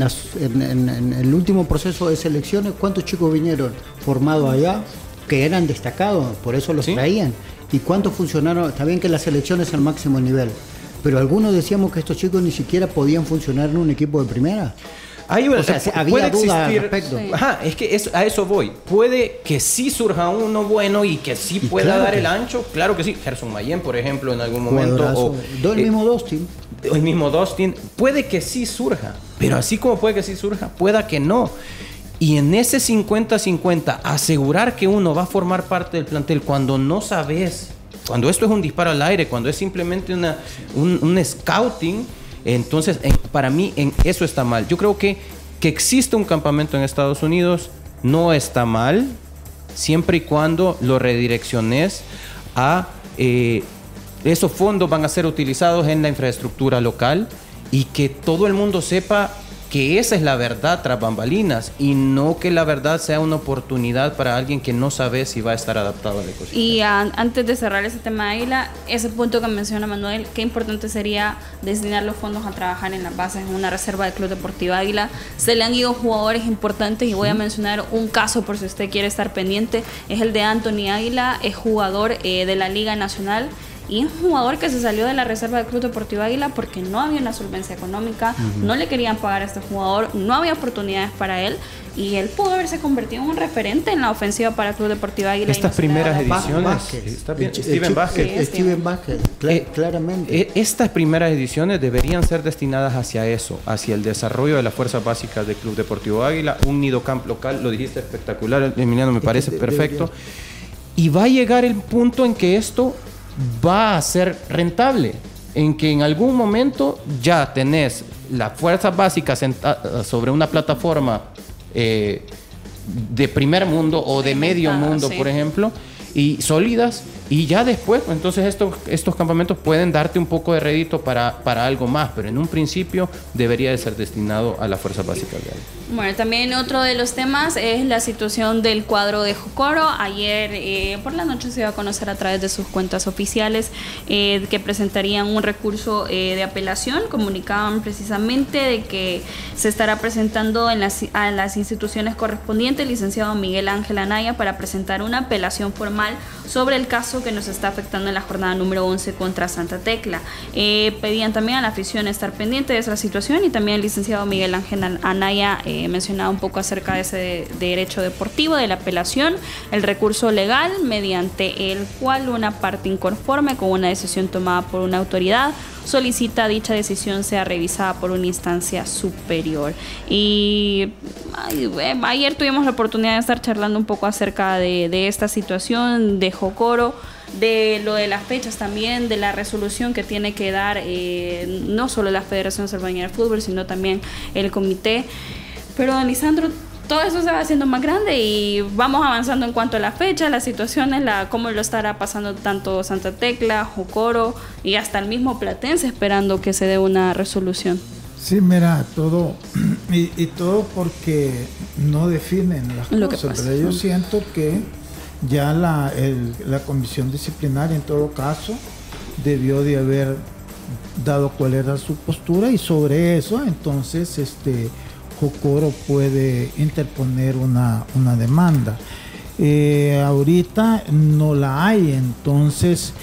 el último proceso de selecciones, ¿cuántos chicos vinieron formados allá que eran destacados? Por eso los traían. ¿Y cuántos funcionaron? Está bien que las selecciones es al máximo nivel, pero algunos decíamos que estos chicos ni siquiera podían funcionar en un equipo de primera. O sea, había dudas al respecto. Sí. Ajá, es que a eso voy. Puede que sí surja uno bueno y que sí pueda dar el ancho. Claro que sí. Gerson Mayén, por ejemplo, en algún momento. El mismo Dustin. El mismo Dustin. Puede que sí surja. Pero así como puede que sí surja, pueda que no. Y en ese 50-50, asegurar que uno va a formar parte del plantel cuando no sabes, cuando esto es un disparo al aire, cuando es simplemente un scouting. Entonces, para mí, eso está mal. Yo creo que existe un campamento en Estados Unidos no está mal, siempre y cuando lo redirecciones a esos fondos van a ser utilizados en la infraestructura local, y que todo el mundo sepa que esa es la verdad tras bambalinas, y no que la verdad sea una oportunidad para alguien que no sabe si va a estar adaptado al ecosistema. Y antes de cerrar ese tema de Águila, ese punto que menciona Manuel, qué importante sería destinar los fondos a trabajar en las bases, en una reserva del Club Deportivo Águila. Se le han ido jugadores importantes, y voy a mencionar un caso por si usted quiere estar pendiente, es el de Anthony Águila, es jugador de la Liga Nacional. y un jugador que se salió de la reserva del Club Deportivo Águila porque no había una solvencia económica, no le querían pagar a este jugador, no había oportunidades para él, y él pudo haberse convertido en un referente en la ofensiva para el Club Deportivo Águila. Estas primeras ediciones, Steven Vázquez, claramente. Estas primeras ediciones deberían ser destinadas hacia eso, hacia el desarrollo de las fuerzas básicas del Club Deportivo Águila, un nido camp local, lo dijiste espectacular, Emiliano, me parece perfecto. Y va a llegar el punto en que esto va a ser rentable, en que en algún momento ya tenés las fuerzas básicas sobre una plataforma de primer mundo o de medio mundo, por ejemplo, y sólidas, y ya después, pues, entonces estos campamentos pueden darte un poco de rédito para algo más, pero en un principio debería de ser destinado a las fuerzas básicas de algo. Bueno, también otro de los temas es la situación del cuadro de Jocoro. Ayer por la noche se iba a conocer a través de sus cuentas oficiales que presentarían un recurso de apelación. Comunicaban precisamente de que se estará presentando a las instituciones correspondientes, licenciado Miguel Ángel Anaya, para presentar una apelación formal sobre el caso que nos está afectando en la jornada número 11 contra Santa Tecla. Pedían también a la afición estar pendiente de esa situación, y también el licenciado Miguel Ángel Anaya mencionaba un poco acerca de ese derecho deportivo, de la apelación, el recurso legal mediante el cual una parte inconforme con una decisión tomada por una autoridad solicita dicha decisión sea revisada por una instancia superior. Y ayer tuvimos la oportunidad de estar charlando un poco acerca de esta situación de Jocoro, de lo de las fechas también, de la resolución que tiene que dar no solo la Federación Salvadoreña de Fútbol, sino también el comité. Pero, don Lisandro, todo eso se va haciendo más grande y vamos avanzando en cuanto a la fecha, las situaciones, cómo lo estará pasando tanto Santa Tecla, Jocoro y hasta el mismo Platense, esperando que se dé una resolución. Sí, mira, todo y todo porque no definen las cosas, pero yo siento que ya la comisión disciplinaria en todo caso debió de haber dado cuál era su postura, y sobre eso entonces Jocoro puede interponer una demanda. Ahorita no la hay, entonces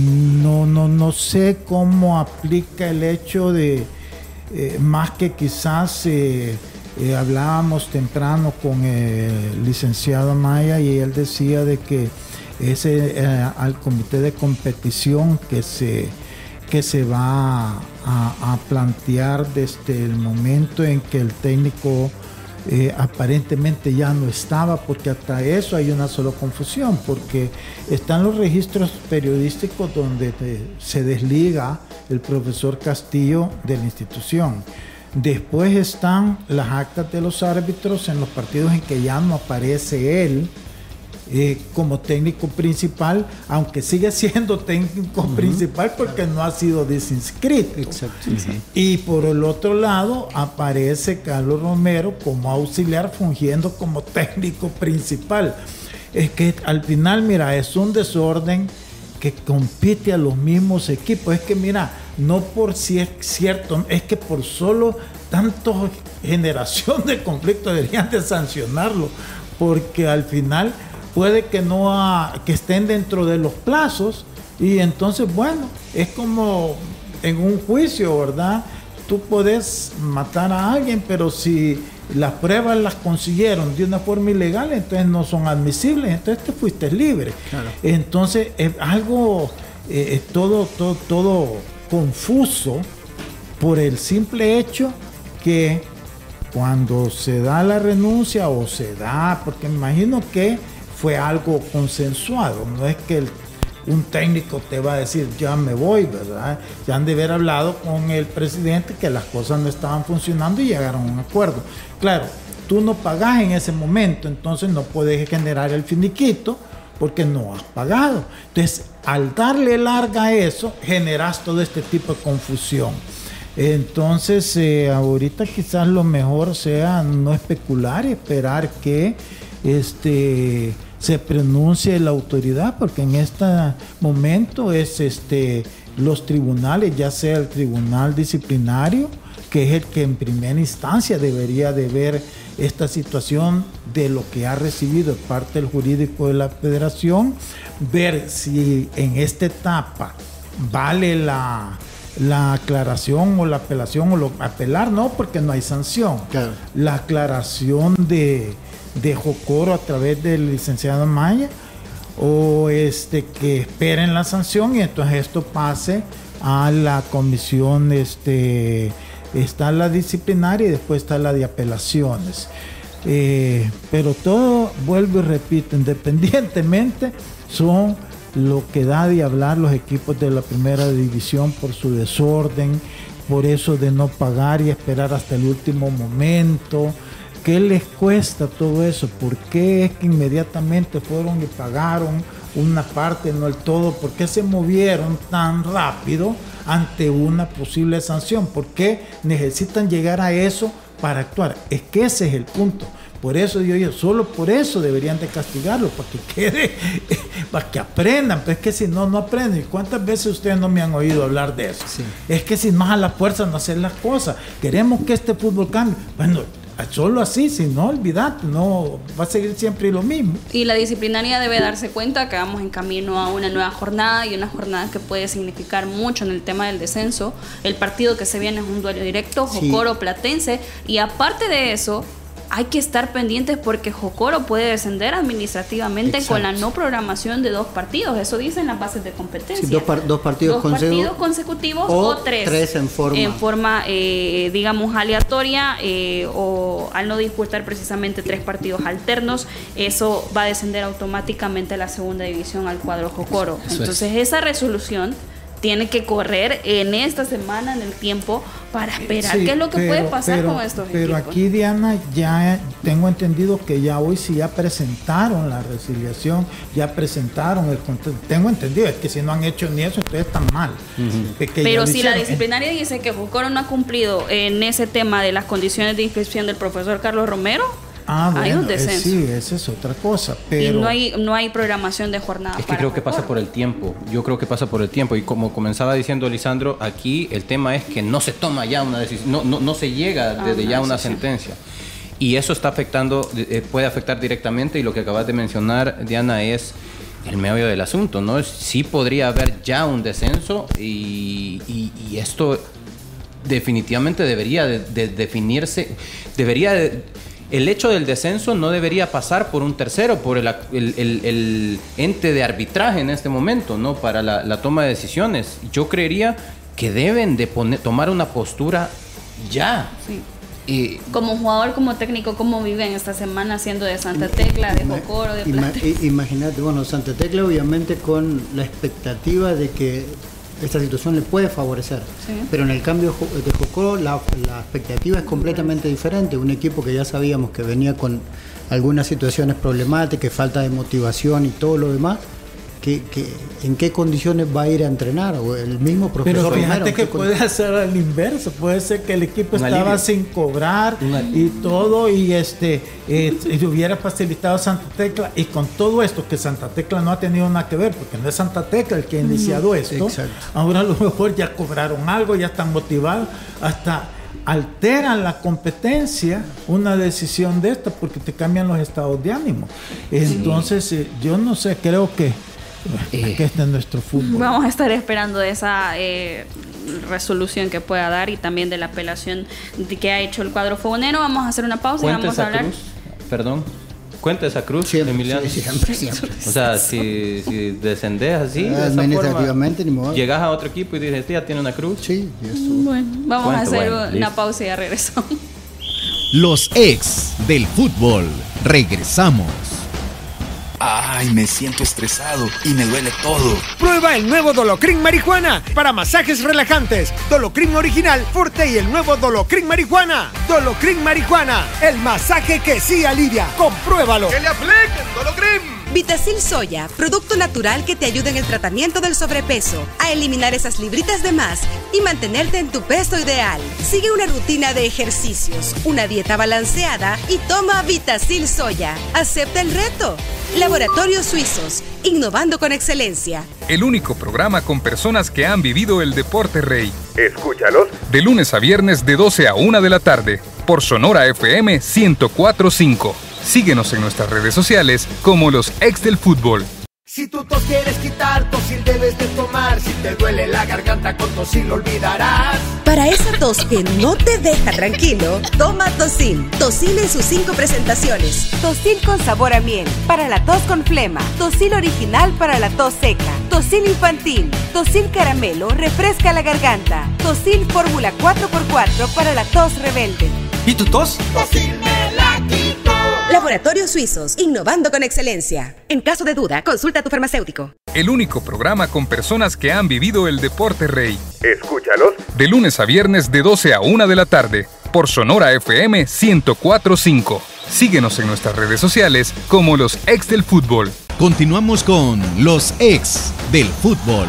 no sé cómo aplica el hecho de más que quizás hablábamos temprano con el licenciado Maya, y él decía de que es al comité de competición que se va a plantear desde el momento en que el técnico aparentemente ya no estaba, porque hasta eso hay una sola confusión, porque están los registros periodísticos donde se desliga el profesor Castillo de la institución. Después están las actas de los árbitros en los partidos en que ya no aparece él como técnico principal, aunque sigue siendo técnico principal porque no ha sido desinscrito. Exacto. Y por el otro lado aparece Carlos Romero como auxiliar fungiendo como técnico principal. Es que al final, mira, es un desorden que compite a los mismos equipos. Es que mira, no por cierto, es que por solo tanto generación de conflictos deberían de sancionarlo, porque al final puede que que estén dentro de los plazos, y entonces bueno, es como en un juicio, ¿verdad? Tú puedes matar a alguien, pero si las pruebas las consiguieron de una forma ilegal, entonces no son admisibles, entonces te fuiste libre. Claro. Entonces es algo todo confuso por el simple hecho que cuando se da la renuncia porque me imagino que fue algo consensuado, no es que un técnico te va a decir ya me voy, ¿verdad? Ya han de haber hablado con el presidente que las cosas no estaban funcionando y llegaron a un acuerdo. Claro, tú no pagás en ese momento, entonces no puedes generar el finiquito porque no has pagado. Entonces, al darle larga a eso, generas todo este tipo de confusión. Entonces, ahorita quizás lo mejor sea no especular y esperar que se pronuncie la autoridad, porque en este momento es los tribunales, ya sea el tribunal disciplinario, que es el que en primera instancia debería de ver esta situación de lo que ha recibido parte del jurídico de la federación, ver si en esta etapa vale la aclaración o la apelación o apelar, no, porque no hay sanción. Claro. La aclaración de Jocoro a través del licenciado Maya, o que esperen la sanción y entonces esto pase a la comisión, está la disciplinaria y después está la de apelaciones. Pero todo, vuelvo y repito, independientemente, son lo que da de hablar los equipos de la primera división por su desorden, por eso de no pagar y esperar hasta el último momento. ¿Qué les cuesta todo eso? ¿Por qué es que inmediatamente fueron y pagaron una parte, no el todo? ¿Por qué se movieron tan rápido ante una posible sanción? ¿Por qué necesitan llegar a eso para actuar? Es que ese es el punto. Por eso yo solo por eso deberían de castigarlo, para que quede, para que aprendan. Pero es que si no aprenden. ¿Cuántas veces ustedes no me han oído hablar de eso? Sí. Es que sin más a la fuerza no hacer las cosas. Queremos que este fútbol cambie. Bueno, solo así, si no, olvídate, no va a seguir siempre lo mismo. Y la disciplinaria debe darse cuenta que vamos en camino a una nueva jornada, y una jornada que puede significar mucho en el tema del descenso. El partido que se viene es un duelo directo, Jocoro Platense, y aparte de eso hay que estar pendientes porque Jocoro puede descender administrativamente. Exacto. Con la no programación de 2 partidos. Eso dicen las bases de competencia. Sí, dos partidos consecutivos o 3 en forma digamos, aleatoria, o al no disputar precisamente 3 partidos alternos, eso va a descender automáticamente a la segunda división al cuadro Jocoro. Entonces esa resolución tiene que correr en esta semana, en el tiempo, para esperar qué es lo que puede pasar con estos equipos. Pero aquí, Diana, ya tengo entendido que ya hoy sí ya presentaron la resiliación, ya presentaron el contrato. Tengo entendido, es que si no han hecho ni eso, entonces están mal. Pero si la disciplinaria dice que Jocoro no ha cumplido en ese tema de las condiciones de inscripción del profesor Carlos Romero, hay un descenso. Sí, esa es otra cosa. Pero y no hay programación de jornada. Es que creo que pasa por el tiempo. Yo creo que pasa por el tiempo. Y como comenzaba diciendo Lisandro, aquí el tema es que no se toma ya una decisión, no se llega desde ya una sentencia. Y eso está afectando, puede afectar directamente. Y lo que acabas de mencionar, Diana, es el meollo del asunto, ¿no? Sí podría haber ya un descenso y esto definitivamente debería de definirse, el hecho del descenso no debería pasar por un tercero, por el ente de arbitraje en este momento, ¿no? Para la toma de decisiones. Yo creería que deben de tomar una postura ya. Sí. Como jugador, como técnico, ¿cómo viven esta semana siendo de Santa Tecla, de Jocoro, de Platense? Imagínate, bueno, Santa Tecla obviamente con la expectativa de que esta situación le puede favorecer, pero en el cambio de Jocoro la expectativa es completamente diferente. Un equipo que ya sabíamos que venía con algunas situaciones problemáticas, falta de motivación y todo lo demás, ¿en qué condiciones va a ir a entrenar? O el mismo profesor. Pero fíjate que puede hacer al inverso, puede ser que el equipo estaba sin cobrar y todo, y hubiera facilitado Santa Tecla, y con todo esto que Santa Tecla no ha tenido nada que ver, porque no es Santa Tecla el que ha iniciado esto. Exacto. Ahora a lo mejor ya cobraron algo, ya están motivados, hasta alteran la competencia una decisión de esta, porque te cambian los estados de ánimo. Entonces yo no sé, creo que este es nuestro fútbol. Vamos a estar esperando esa resolución que pueda dar, y también de la apelación que ha hecho el cuadro fogonero. Vamos a hacer una pausa y vamos a hablar. Cuenta esa cruz, Emiliano. Siempre. O sea, si descendés así, administrativamente, ni modo. Llegas a otro equipo y dices, este ya tiene una cruz. Sí, bueno, vamos a hacer una pausa y ya regresamos. Los ex del fútbol. Regresamos. Ay, me siento estresado y me duele todo. Prueba el nuevo Dolocrin Marihuana para masajes relajantes. Dolocrin original, fuerte, y el nuevo Dolocrin Marihuana. Dolocrin Marihuana, el masaje que sí alivia. Compruébalo. ¡Que le apliquen Dolocrin! Vitacil Soya, producto natural que te ayuda en el tratamiento del sobrepeso, a eliminar esas libritas de más y mantenerte en tu peso ideal. Sigue una rutina de ejercicios, una dieta balanceada y toma Vitacil Soya. Acepta el reto. Laboratorios Suizos, innovando con excelencia. El único programa con personas que han vivido el deporte rey. Escúchalos de lunes a viernes de 12 a 1 de la tarde por Sonora FM 104.5. Síguenos en nuestras redes sociales como Los Ex del Fútbol. Si tu tos quieres quitar, Tosil debes de tomar. Si te duele la garganta, con Tosil lo olvidarás. Para esa tos que no te deja tranquilo, toma Tosil. Tosil en sus 5 presentaciones. Tosil con sabor a miel, para la tos con flema. Tosil original para la tos seca. Tosil infantil. Tosil caramelo, refresca la garganta. Tosil fórmula 4x4 para la tos rebelde. ¿Y tu tos? Tosil me la quito. Laboratorios Suizos, innovando con excelencia. En caso de duda, consulta a tu farmacéutico. El único programa con personas que han vivido el deporte rey. Escúchalos De lunes a viernes de 12 a 1 de la tarde por Sonora FM 104.5. Síguenos en nuestras redes sociales como los ex del fútbol. Continuamos con los ex del fútbol.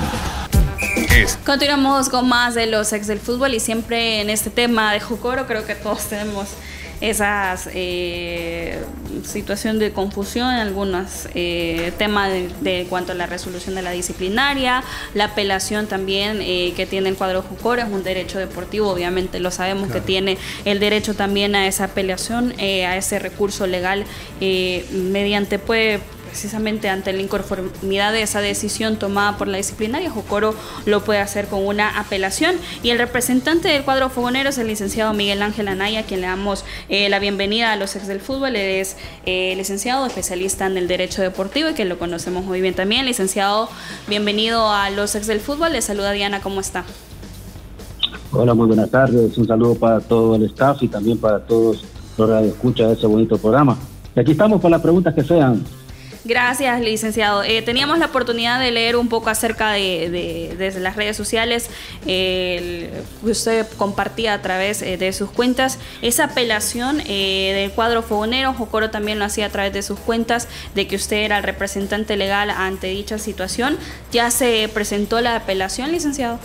Continuamos con más de los ex del fútbol y siempre en este tema de Jocoro creo que todos tenemos esas situación de confusión en algunos temas de cuanto a la resolución de la disciplinaria, la apelación también que tiene el cuadro Jocoro, es un derecho deportivo, obviamente lo sabemos, claro, que tiene el derecho también a esa apelación, a ese recurso legal mediante precisamente ante la inconformidad de esa decisión tomada por la disciplinaria. Jocoro lo puede hacer con una apelación y el representante del cuadro fogonero es el licenciado Miguel Ángel Anaya, a quien le damos la bienvenida a los ex del fútbol. Él es licenciado, especialista en el derecho deportivo y que lo conocemos muy bien también. Licenciado, bienvenido a los ex del fútbol. Le saluda Diana, ¿cómo está? Hola, muy buenas tardes. Un saludo para todo el staff y también para todos los que escuchan ese bonito programa. Y aquí estamos para las preguntas que sean. Gracias, licenciado. Teníamos la oportunidad de leer un poco acerca desde las redes sociales que usted compartía a través de sus cuentas. Esa apelación del cuadro fogonero, Jocoro también lo hacía a través de sus cuentas, de que usted era el representante legal ante dicha situación. ¿Ya se presentó la apelación, licenciado?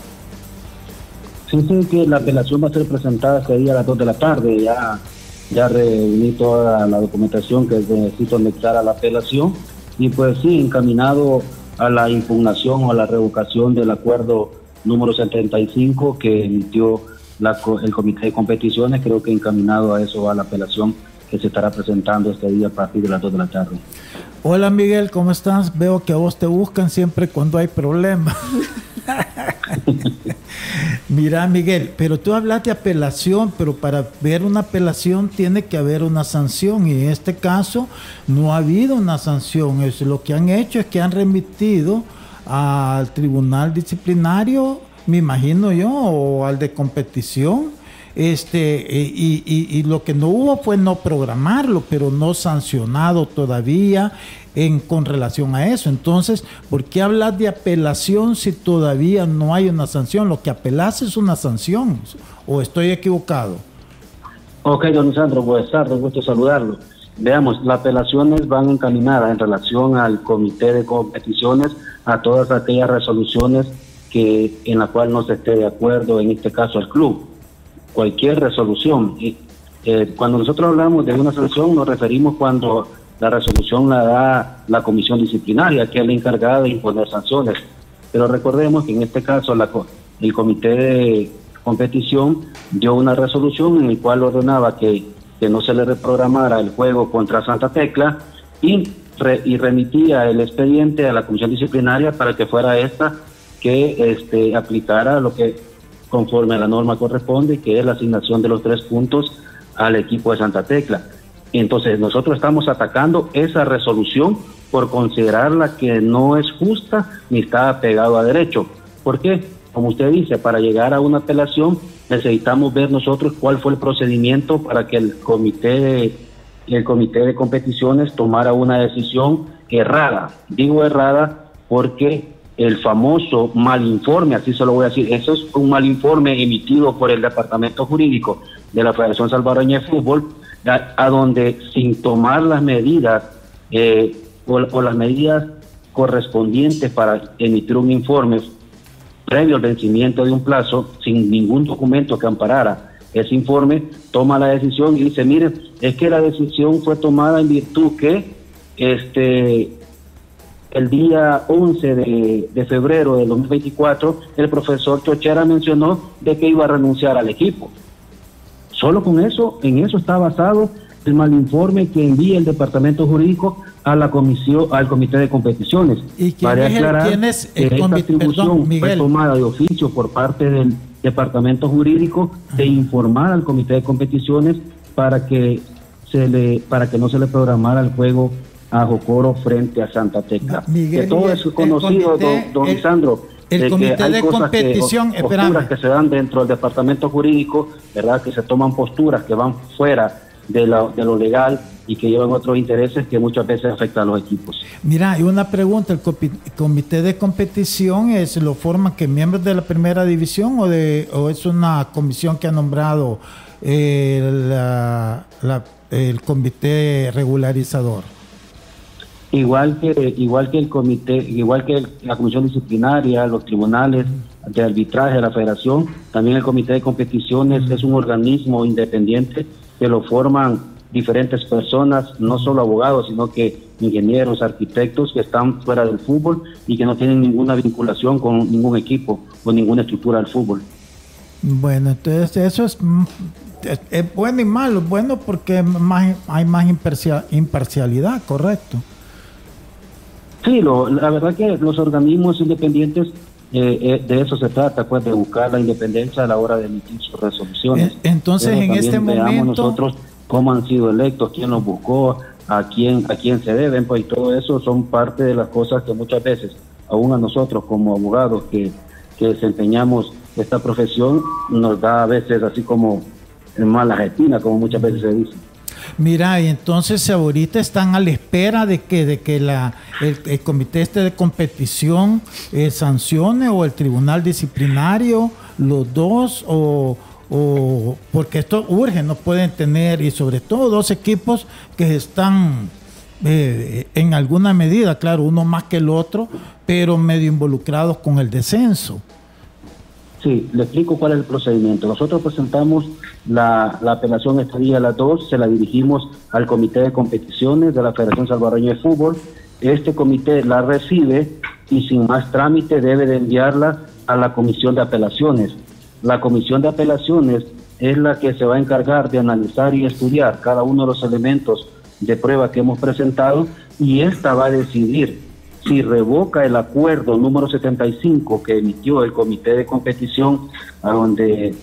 Sí, que la apelación va a ser presentada este día a las 2 de la tarde. Ya reuní toda la documentación que necesito anexar a la apelación y pues sí, encaminado a la impugnación o a la revocación del acuerdo número 75 que emitió el Comité de Competiciones. Creo que encaminado a eso va la apelación que se estará presentando este día a partir de las 2 de la tarde. Hola Miguel, ¿cómo estás? Veo que a vos te buscan siempre cuando hay problemas. Mira Miguel, pero tú hablas de apelación, pero para ver una apelación tiene que haber una sanción y en este caso no ha habido una sanción. Lo que han hecho es que han remitido al tribunal disciplinario, me imagino yo, o al de competición, y lo que no hubo fue no programarlo, pero no sancionado todavía con relación a eso. Entonces, ¿por qué hablas de apelación si todavía no hay una sanción? Lo que apelas es una sanción, ¿o estoy equivocado? Ok, don Lisandro, buenas tardes, gusto saludarlo. Veamos, las apelaciones van encaminadas en relación al Comité de Competiciones a todas aquellas resoluciones en la cual no se esté de acuerdo, en este caso el club. Cualquier resolución. Cuando nosotros hablamos de una sanción nos referimos cuando la resolución la da la comisión disciplinaria, que es la encargada de imponer sanciones. Pero recordemos que en este caso el Comité de Competición dio una resolución en la cual ordenaba que no se le reprogramara el juego contra Santa Tecla y remitía el expediente a la comisión disciplinaria para que fuera esta que aplicara lo que conforme a la norma corresponde, que es la asignación de los 3 puntos al equipo de Santa Tecla. Entonces nosotros estamos atacando esa resolución por considerarla que no es justa ni está apegado a derecho. ¿Por qué? Como usted dice, para llegar a una apelación necesitamos ver nosotros cuál fue el procedimiento para que el comité de competiciones tomara una decisión errada. Digo errada porque el famoso mal informe, así se lo voy a decir, eso es un mal informe emitido por el Departamento Jurídico de la Federación Salvadoreña de Fútbol, a donde sin tomar las medidas o las medidas correspondientes para emitir un informe previo al vencimiento de un plazo, sin ningún documento que amparara ese informe, toma la decisión y dice, miren, es que la decisión fue tomada en virtud que el día 11 de febrero de 2024 el profesor Chochera mencionó de que iba a renunciar al equipo. Solo con eso, en eso está basado el mal informe que envía el Departamento Jurídico a la comisión, al comité de competiciones. ¿Y quién es esta atribución fue tomada de oficio por parte del departamento jurídico de informar al comité de competiciones para que no se le programara el juego a Jocoro frente a Santa Tecla. Miguel, que todo es conocido, don Lisandro. El comité de competición, posturas que se dan dentro del departamento jurídico, ¿verdad? Que se toman posturas que van fuera de lo legal y que llevan otros intereses que muchas veces afectan a los equipos. Mira, y una pregunta, ¿el comité de competición lo forman que miembros de la primera división o es una comisión que ha nombrado el comité regularizador? Igual que el comité, igual que la comisión disciplinaria, los tribunales de arbitraje de la federación, también el comité de competiciones es un organismo independiente que lo forman diferentes personas, no solo abogados, sino que ingenieros, arquitectos que están fuera del fútbol y que no tienen ninguna vinculación con ningún equipo o ninguna estructura del fútbol. Bueno, entonces eso es bueno y malo. Bueno, porque hay más imparcialidad, correcto. Sí, la verdad que los organismos independientes, de eso se trata, pues, de buscar la independencia a la hora de emitir sus resoluciones. Entonces, pero en este momento, veamos nosotros cómo han sido electos, quién los buscó, a quién se deben, pues, y todo eso son parte de las cosas que muchas veces, aún a nosotros como abogados que desempeñamos esta profesión, nos da a veces así como mala retina, como muchas veces se dice. Mira, y entonces ahorita están a la espera de que el comité de competición sancione, o el tribunal disciplinario, los dos, o porque esto urge, no pueden tener, y sobre todo dos equipos que están en alguna medida, claro, uno más que el otro, pero medio involucrados con el descenso. Sí, le explico cuál es el procedimiento. Nosotros presentamos la apelación este día a las 2, se la dirigimos al comité de competiciones de la Federación Salvadoreña de Fútbol. Este comité la recibe y sin más trámite debe de enviarla a la comisión de apelaciones. La comisión de apelaciones es la que se va a encargar de analizar y estudiar cada uno de los elementos de prueba que hemos presentado, y esta va a decidir si revoca el acuerdo número 75 que emitió el comité de competición, a donde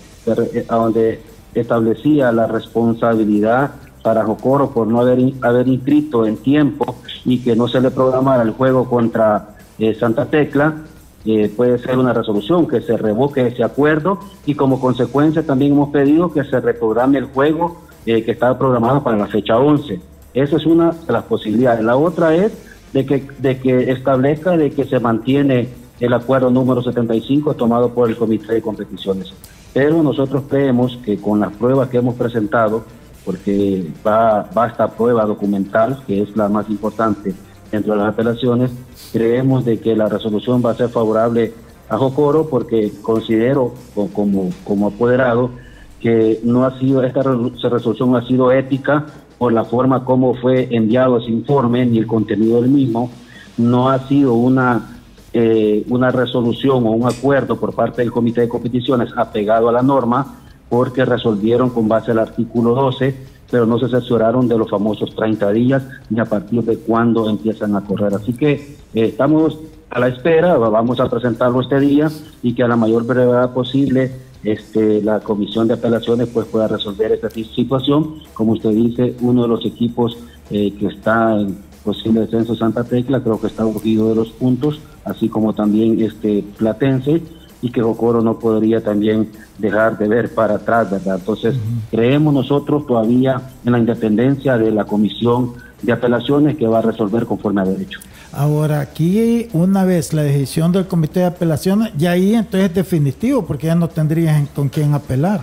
establecía la responsabilidad para Jocoro por no haber inscrito en tiempo y que no se le programara el juego contra Santa Tecla. Puede ser una resolución que se revoque ese acuerdo, y como consecuencia también hemos pedido que se reprograme el juego que estaba programado para la fecha 11. Esa es una de las posibilidades. La otra es de que establezca de que se mantiene el acuerdo número 75 tomado por el comité de competiciones. Pero nosotros creemos que con las pruebas que hemos presentado, porque va esta prueba documental, que es la más importante dentro de las apelaciones, creemos de que la resolución va a ser favorable a Jocoro, porque considero como apoderado que no ha sido, esta resolución no ha sido ética por la forma como fue enviado ese informe ni el contenido del mismo. No ha sido una resolución o un acuerdo por parte del comité de competiciones apegado a la norma, porque resolvieron con base al artículo 12, pero no se asesoraron de los famosos 30 días ni a partir de cuándo empiezan a correr. Así que estamos a la espera, vamos a presentarlo este día, y que a la mayor brevedad posible la comisión de apelaciones pues pueda resolver esta situación. Como usted dice, uno de los equipos que está en posible descenso, Santa Tecla, creo que está urgido de los puntos, así como también Platense, y que Jocoro no podría también dejar de ver para atrás, ¿verdad? Entonces, creemos nosotros todavía en la independencia de la comisión de apelaciones, que va a resolver conforme a derecho. Ahora, aquí una vez la decisión del comité de apelaciones, ya ahí entonces es definitivo, porque ya no tendrías con quién apelar.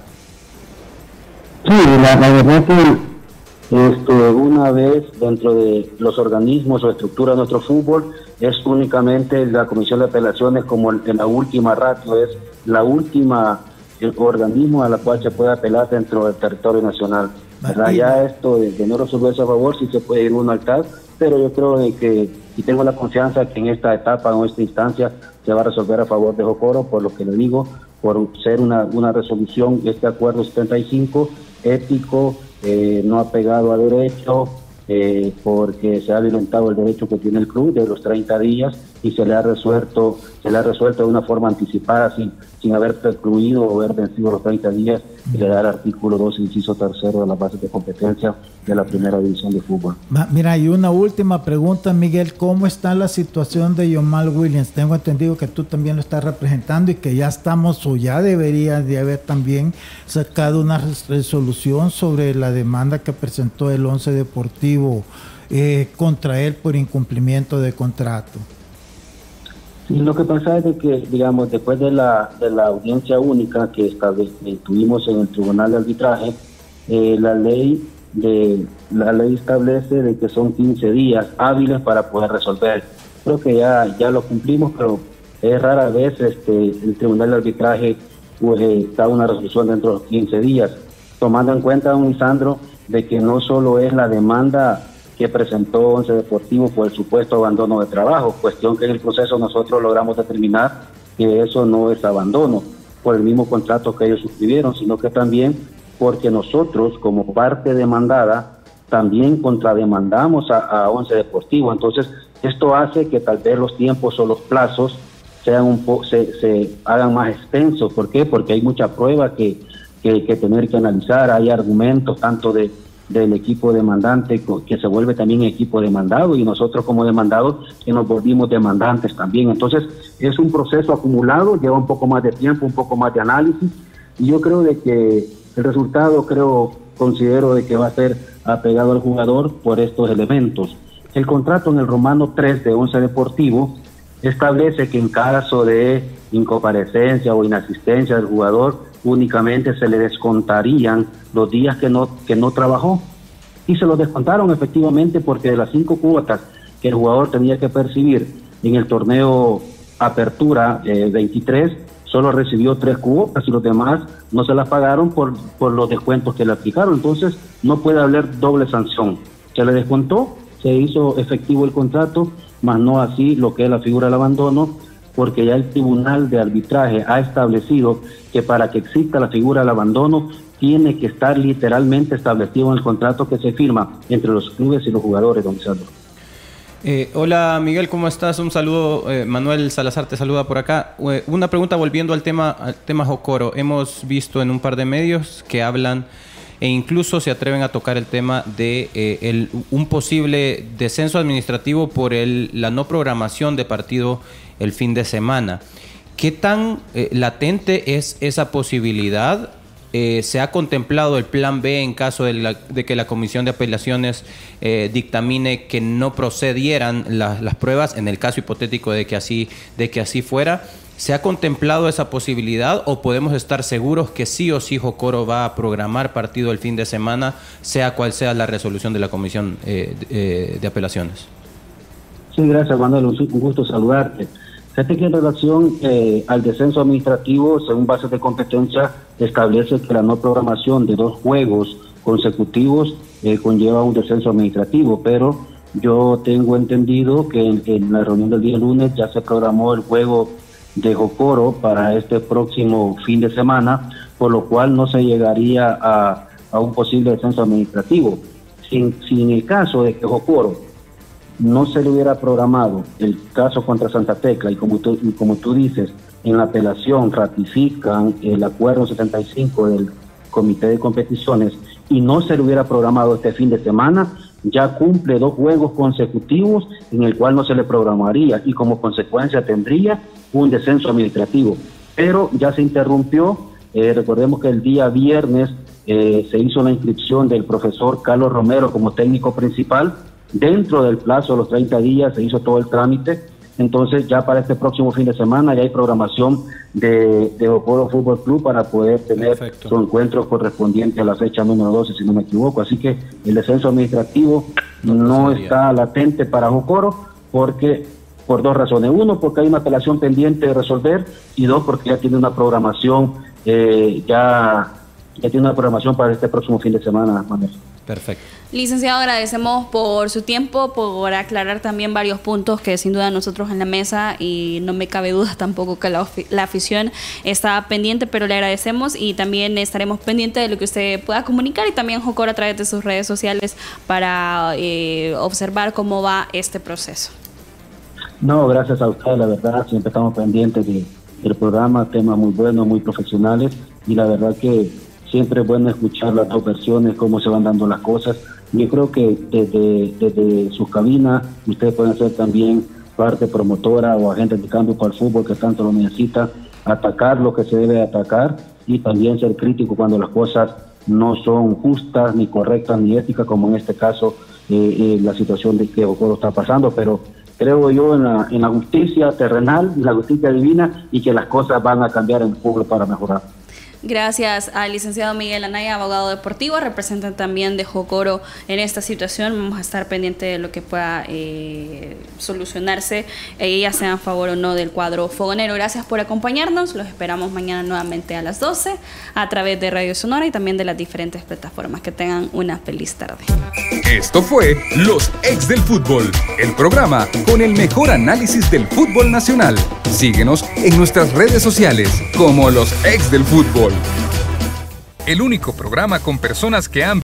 Sí, la verdad que una vez dentro de los organismos o estructuras de nuestro fútbol, es únicamente la comisión de apelaciones como en la última ratio, es la última organismo a la cual se puede apelar dentro del territorio nacional. ¿Verdad? Ya esto de no resolverse a favor, sí se puede ir uno al TAS, pero yo creo que, y tengo la confianza que en esta etapa o en esta instancia se va a resolver a favor de Jocoro, por lo que le digo, por ser una resolución, este acuerdo 75, ético, no apegado a derecho, porque se ha violentado el derecho que tiene el club de los 30 días y se le ha resuelto de una forma anticipada sin haber concluido o haber vencido los 30 días, y le da el artículo 2, inciso 3 de las bases de competencia de la primera división de fútbol. Mira, y una última pregunta, Miguel, ¿cómo está la situación de Yomal Williams? Tengo entendido que tú también lo estás representando y que ya estamos, o ya debería de haber también sacado una resolución sobre la demanda que presentó el Once Deportivo contra él por incumplimiento de contrato. Sí, lo que pasa es de que, digamos, después de la audiencia única que tuvimos en el Tribunal de Arbitraje, la ley establece de que son 15 días hábiles para poder resolver. Creo que ya lo cumplimos, pero es rara vez el Tribunal de Arbitraje da una resolución dentro de los 15 días, tomando en cuenta, don Lisandro, de que no solo es la demanda que presentó Once Deportivo por el supuesto abandono de trabajo, cuestión que en el proceso nosotros logramos determinar que eso no es abandono por el mismo contrato que ellos suscribieron, sino que también porque nosotros, como parte demandada, también contrademandamos a Once Deportivo. Entonces, esto hace que tal vez los tiempos o los plazos sean se hagan más extensos. ¿Por qué? Porque hay mucha prueba que tener que analizar, hay argumentos tanto del equipo demandante que se vuelve también equipo demandado, y nosotros como demandados que nos volvimos demandantes también. Entonces es un proceso acumulado, lleva un poco más de tiempo, un poco más de análisis, y yo creo de que el resultado considero de que va a ser apegado al jugador por estos elementos. El contrato en el Romano 3 de Once Deportivo establece que en caso de incomparecencia o inasistencia del jugador, únicamente se le descontarían los días que no trabajó, y se los descontaron efectivamente, porque de las 5 cuotas que el jugador tenía que percibir en el torneo Apertura 23, solo recibió 3 cuotas y los demás no se las pagaron por los descuentos que le aplicaron. Entonces no puede haber doble sanción. Se le descontó, se hizo efectivo el contrato, más no así lo que es la figura del abandono, porque ya el Tribunal de Arbitraje ha establecido que para que exista la figura del abandono tiene que estar literalmente establecido en el contrato que se firma entre los clubes y los jugadores, don Sandro. Hola Miguel, ¿cómo estás? Un saludo, Manuel Salazar te saluda por acá. Una pregunta volviendo al tema Jocoro. Hemos visto en un par de medios que hablan e incluso se atreven a tocar el tema de un posible descenso administrativo por la no programación de partido el fin de semana. ¿Qué tan latente es esa posibilidad? ¿Se ha contemplado el plan B en caso de que la Comisión de Apelaciones dictamine que no procedieran las pruebas, en el caso hipotético de que así fuera? ¿Se ha contemplado esa posibilidad o podemos estar seguros que sí o sí Jocoro va a programar partido el fin de semana, sea cual sea la resolución de la Comisión de Apelaciones? Sí, gracias, Manuel. Un gusto saludarte. Fíjate que en relación al descenso administrativo, según bases de competencia, establece que la no programación de 2 juegos consecutivos conlleva un descenso administrativo, pero yo tengo entendido que en la reunión del día lunes ya se programó el juego de Jocoro para este próximo fin de semana, por lo cual no se llegaría a un posible descenso administrativo. Si en el caso de que Jocoro no se le hubiera programado el caso contra Santa Tecla, y como tú dices, en la apelación ratifican el acuerdo 75 del Comité de Competiciones y no se le hubiera programado este fin de semana, ya cumple 2 juegos consecutivos en el cual no se le programaría, y como consecuencia tendría un descenso administrativo. Pero ya se interrumpió. Recordemos que el día viernes se hizo la inscripción del profesor Carlos Romero como técnico principal. Dentro del plazo de los 30 días se hizo todo el trámite. Entonces ya para este próximo fin de semana ya hay programación de Jocoro Fútbol Club para poder tener su encuentro correspondiente a la fecha número 12, si no me equivoco. Así que el descenso administrativo no está latente para Jocoro, porque por 2 razones. 1, porque hay una apelación pendiente de resolver, y 2, porque ya tiene una programación ya tiene una programación para este próximo fin de semana, Manuel. Perfecto. Licenciado, agradecemos por su tiempo, por aclarar también varios puntos que sin duda nosotros en la mesa, y no me cabe duda tampoco que la afición está pendiente, pero le agradecemos y también estaremos pendientes de lo que usted pueda comunicar y también Jocoro a través de sus redes sociales para observar cómo va este proceso. No, gracias a usted, la verdad, siempre estamos pendientes del programa, temas muy buenos, muy profesionales, y la verdad que siempre es bueno escuchar las dos versiones, cómo se van dando las cosas. Yo creo que desde sus cabinas ustedes pueden ser también parte promotora o agentes de cambio para el fútbol que tanto lo necesita, atacar lo que se debe atacar y también ser crítico cuando las cosas no son justas, ni correctas, ni éticas, como en este caso la situación de que Jocoro está pasando, pero creo yo en la justicia terrenal, en la justicia divina, y que las cosas van a cambiar en el fútbol para mejorar. Gracias al licenciado Miguel Anaya, abogado deportivo, representante también de Jocoro en esta situación. Vamos a estar pendientes de lo que pueda solucionarse, ya sea a favor o no del cuadro fogonero. Gracias por acompañarnos. Los esperamos mañana nuevamente a las 12 a través de Radio Sonora y también de las diferentes plataformas. Que tengan una feliz tarde. Esto fue Los Ex del Fútbol, el programa con el mejor análisis del fútbol nacional. Síguenos en nuestras redes sociales como Los Ex del Fútbol. El único programa con personas que han